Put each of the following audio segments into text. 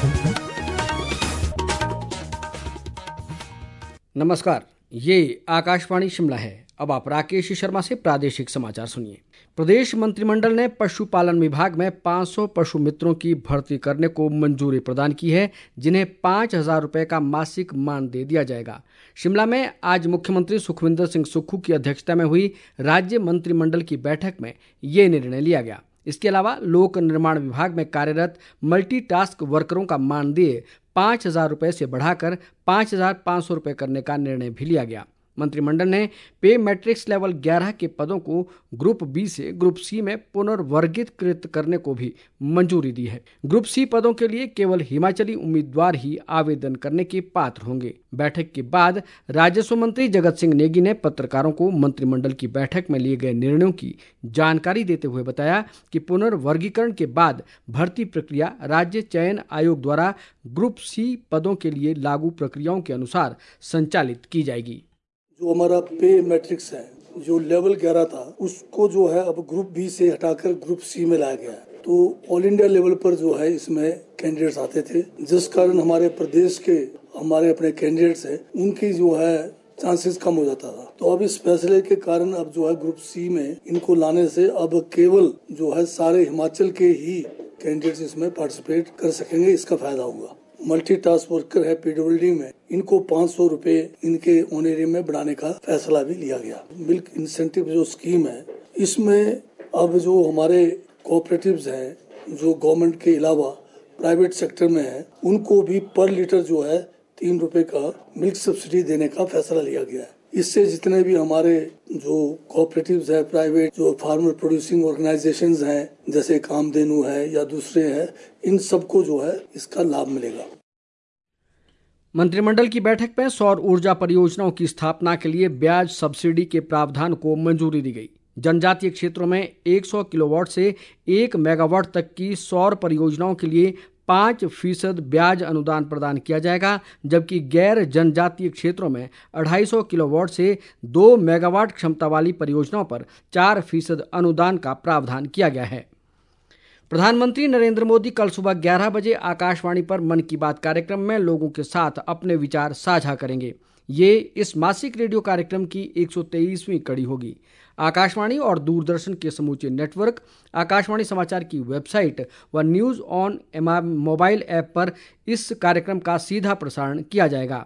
नमस्कार, ये आकाशवाणी शिमला है। अब आप राकेश शर्मा से प्रादेशिक समाचार सुनिए। प्रदेश मंत्रिमंडल ने पशुपालन विभाग में 500 पशु मित्रों की भर्ती करने को मंजूरी प्रदान की है, जिन्हें 5,000 रुपये का मासिक मानदेय दिया जाएगा। शिमला में आज मुख्यमंत्री सुखविंदर सिंह सुक्खू की अध्यक्षता में हुई राज्य मंत्रिमंडल की बैठक में ये निर्णय लिया गया। इसके अलावा लोक निर्माण विभाग में कार्यरत मल्टीटास्क वर्करों का मानदेय 5,000 रुपये से बढ़ाकर 5,500 रुपये करने का निर्णय भी लिया गया। मंत्रिमंडल ने पे मैट्रिक्स लेवल 11 के पदों को ग्रुप बी से ग्रुप सी में पुनर्वर्गीकृत करने को भी मंजूरी दी है। ग्रुप सी पदों के लिए केवल हिमाचली उम्मीदवार ही आवेदन करने के पात्र होंगे। बैठक के बाद राजस्व मंत्री जगत सिंह नेगी ने पत्रकारों को मंत्रिमंडल की बैठक में लिए गए निर्णयों की जानकारी देते हुए बताया कि पुनर्वर्गीकरण के बाद भर्ती प्रक्रिया राज्य चयन आयोग द्वारा ग्रुप सी पदों के लिए लागू प्रक्रियाओं के अनुसार संचालित की जाएगी। जो हमारा पे मैट्रिक्स है, जो लेवल 11 था, उसको जो है अब ग्रुप बी से हटाकर ग्रुप सी में लाया गया है। तो ऑल इंडिया लेवल पर जो है इसमें कैंडिडेट्स आते थे, जिस कारण हमारे प्रदेश के हमारे अपने कैंडिडेट्स हैं, उनकी जो है चांसेस कम हो जाता था। तो अब इस फैसले के कारण अब जो है ग्रुप सी में इनको लाने से अब केवल जो है सारे हिमाचल के ही कैंडिडेट्स इसमें पार्टिसिपेट कर सकेंगे। इसका फायदा होगा। मल्टीटास्क वर्कर है पीडब्ल्यूडी में, इनको 500 रुपए इनके ऑनरेरियम में बढ़ाने का फैसला भी लिया गया। मिल्क इंसेंटिव जो स्कीम है, इसमें अब जो हमारे कोऑपरेटिव्स हैं, जो गवर्नमेंट के अलावा प्राइवेट सेक्टर में है, उनको भी पर लीटर जो है 3 रुपए का मिल्क सब्सिडी देने का फैसला लिया गया है। इससे जितने भी हमारे जो कोऑपरेटिव्स है, प्राइवेट जो फार्मर प्रोड्यूसिंग ऑर्गेनाइजेशंस हैं, जैसे कामधेनु है या दूसरे हैं, इन सबको जो है इसका लाभ मिलेगा। मंत्रिमंडल की बैठक में सौर ऊर्जा परियोजनाओं की स्थापना के लिए ब्याज सब्सिडी के प्रावधान को मंजूरी दी गई। जनजातीय क्षेत्रों में 100 किलोवाट से 1 मेगावाट तक की सौर परियोजनाओं के लिए 5% ब्याज अनुदान प्रदान किया जाएगा, जबकि गैर जनजातीय क्षेत्रों में 250 किलोवाट से 2 मेगावाट क्षमता वाली परियोजनाओं पर 4% अनुदान का प्रावधान किया गया है। प्रधानमंत्री नरेंद्र मोदी कल सुबह 11 बजे आकाशवाणी पर मन की बात कार्यक्रम में लोगों के साथ अपने विचार साझा करेंगे। ये इस मासिक रेडियो कार्यक्रम की 123वीं कड़ी होगी। आकाशवाणी और दूरदर्शन के समूचे नेटवर्क, आकाशवाणी समाचार की वेबसाइट व न्यूज़ ऑन मोबाइल ऐप पर इस कार्यक्रम का सीधा प्रसारण किया जाएगा।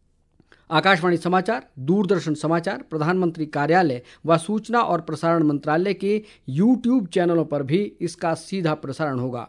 आकाशवाणी समाचार, दूरदर्शन समाचार, प्रधानमंत्री कार्यालय व सूचना और प्रसारण मंत्रालय के YouTube चैनलों पर भी इसका सीधा प्रसारण होगा।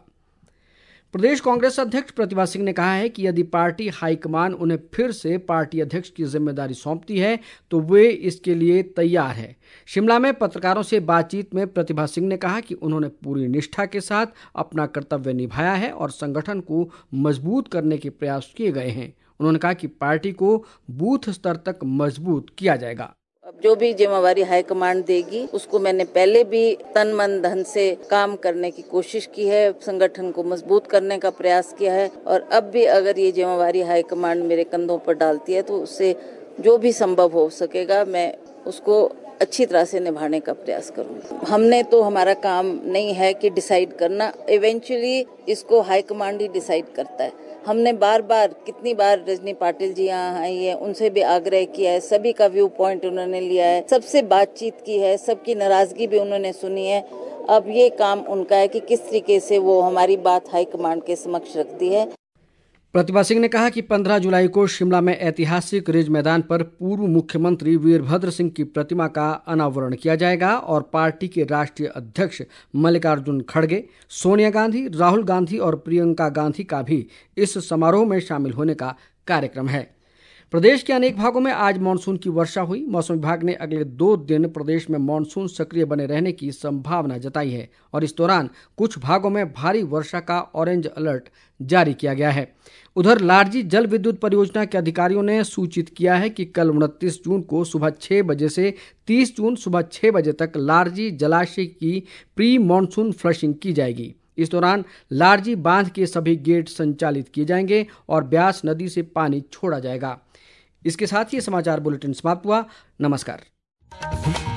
प्रदेश कांग्रेस अध्यक्ष प्रतिभा सिंह ने कहा है कि यदि पार्टी हाईकमान उन्हें फिर से पार्टी अध्यक्ष की जिम्मेदारी सौंपती है तो वे इसके लिए तैयार है। शिमला में पत्रकारों से बातचीत में प्रतिभा सिंह ने कहा कि उन्होंने पूरी निष्ठा के साथ अपना कर्तव्य निभाया है और संगठन को मजबूत करने के प्रयास किए गए हैं। उन्होंने कहा कि पार्टी को बूथ स्तर तक मजबूत किया जाएगा। अब जो भी जिम्मेवारी हाईकमांड देगी उसको मैंने पहले भी तन मन धन से काम करने की कोशिश की है, संगठन को मजबूत करने का प्रयास किया है और अब भी अगर ये जिम्मेवारी हाईकमांड मेरे कंधों पर डालती है तो उससे जो भी संभव हो सकेगा मैं उसको अच्छी तरह से निभाने का प्रयास करूंगी। हमने तो हमारा काम नहीं है कि डिसाइड करना, इवेंचुअली इसको हाईकमांड ही डिसाइड करता है। हमने बार बार कितनी बार रजनी पाटिल जी यहाँ आई है, उनसे भी आग्रह किया है, सभी का व्यू पॉइंट उन्होंने लिया है, सबसे बातचीत की है, सबकी नाराजगी भी उन्होंने सुनी है। अब ये काम उनका है कि किस तरीके से वो हमारी बात हाईकमांड के समक्ष रखती है। प्रतिभा सिंह ने कहा कि 15 जुलाई को शिमला में ऐतिहासिक रिज मैदान पर पूर्व मुख्यमंत्री वीरभद्र सिंह की प्रतिमा का अनावरण किया जाएगा और पार्टी के राष्ट्रीय अध्यक्ष मल्लिकार्जुन खड़गे, सोनिया गांधी, राहुल गांधी और प्रियंका गांधी का भी इस समारोह में शामिल होने का कार्यक्रम है। प्रदेश के अनेक भागों में आज मानसून की वर्षा हुई। मौसम विभाग ने अगले 2 दिन प्रदेश में मानसून सक्रिय बने रहने की संभावना जताई है और इस दौरान कुछ भागों में भारी वर्षा का ऑरेंज अलर्ट जारी किया गया है। उधर लारजी जल विद्युत परियोजना के अधिकारियों ने सूचित किया है कि कल 29 जून को सुबह 6 बजे से 30 जून सुबह 6 बजे तक लारजी जलाशय की प्री मानसून फ्लशिंग की जाएगी। इस दौरान लारजी बांध के सभी गेट संचालित किए जाएंगे और ब्यास नदी से पानी छोड़ा जाएगा। इसके साथ ही समाचार बुलेटिन समाप्त हुआ। नमस्कार।